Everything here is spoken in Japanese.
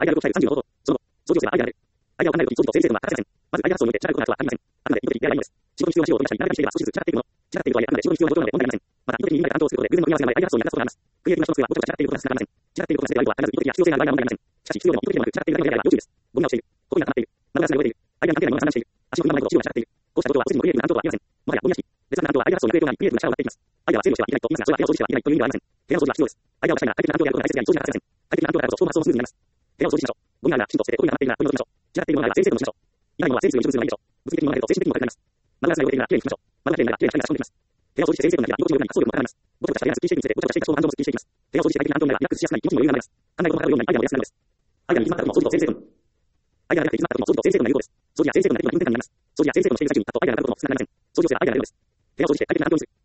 アイデアを答える30の方法。その後、創業性はアイデアである。アイデアを考えるとき、装備と先生とは欠かせません。まず、アイデア発想において、チャラいことなどはありません。あくまで意図的であるものです。仕事に必要な仕様をどんなに長くしていれば少しずつチャラっていくもの。チャラっているとはいえ、あくまで仕事に必要なことなので問題ありません。また、意図的にみんなで担当することで、偶然の組み合わせが生まれ、アイデア発想に役立つことがあります。クリエイティブな人の数はごちゃごちゃチャラっていることが少なくなります。チャラっていることがつながらないアイデアなので、しかし、必要でも意図的ではなくチャラっていることが必要です。語学学習は要注意です。ゴミが落ちている。ことになっている。窓ガラスが汚れている。アイデアの関係ないものが散乱している。足の踏み場ないことをチャラっている。こうしたことは個人のクリエイティブな担当はありません。もはやゴミ屋敷。別な担当はアイデア発想による影響があり、クリエイティブな力を奪っていきます。アイデアは整理をしてはいけないと言いますが、それは部屋を掃除してはいけないという意味ではありません。部屋の掃除が必要です。アイデアを出したいなら、快適な環境であることが大切であり、掃除が欠かせません。快適な環境であること、その発想もスムーズになります。部屋を掃除しましょう。ゴミがあるなら、きちんと捨てて、ゴミが溜まっているなら、ゴミを取りましょう。チャラっているものがあれば、整理整頓しましょう。いないものは整理するようにするのがいいでしょう。物理的に物が減ると精神的にも悪くなります。窓ガラスが汚れているなら、きれいに拭きましょう。窓がきれいになれば、きれいな光が差し込んできます。部屋を掃除して整理整頓ができれば、居心地の良くなり、発想力も高まります。ごちゃごちゃした部屋がすっきりしていくにつれて、ごちゃごちゃした人も反動もすっきりしていきます。部屋を掃除して快適な環境になれば、リラックスしやすくなり、気持ちも余裕が生まれます。考え事が漂うようにアイデアも安くなるのです。アイデアに行き詰まった時も掃除と整理整頓。アイデアがなくて行き詰まった時も掃除と整理整頓が有効です。掃除や整理整頓ができるのは分転換になります。掃除や整理整頓のしている最中にあとアイデアが浮かぶことも少なくなりません。掃除をすればアイデアが出るのです。部屋を掃除して快適な環境にする。